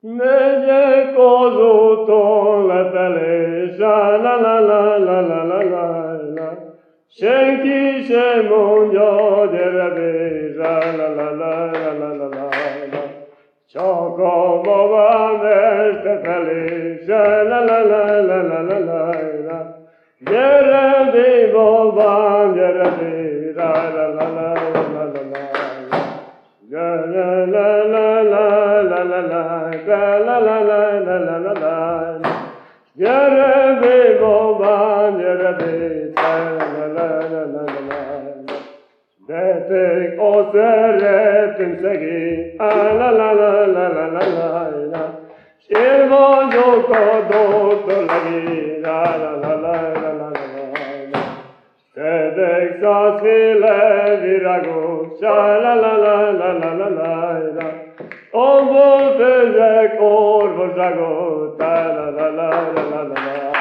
Megyek az úton lefelé, la la la la la la la la la. Senki sem mondja, gyere bé, la la la la la la la la. Csak a magam este felé, la la la la la la la la. Gyere bé, babám, gyere bé, la la la la la la la. La la la la la la la la la la la la la la la. Gyere bé, babám, gyere bé, la la la la la la. Beteg a szeretőm szegény, la la la la la la la la. S én vagyok a doktor legény, la la la la la la la. Szedek százféle virágot, la la la la la la la la. Abból főzek orvosságot, la la la la la la la.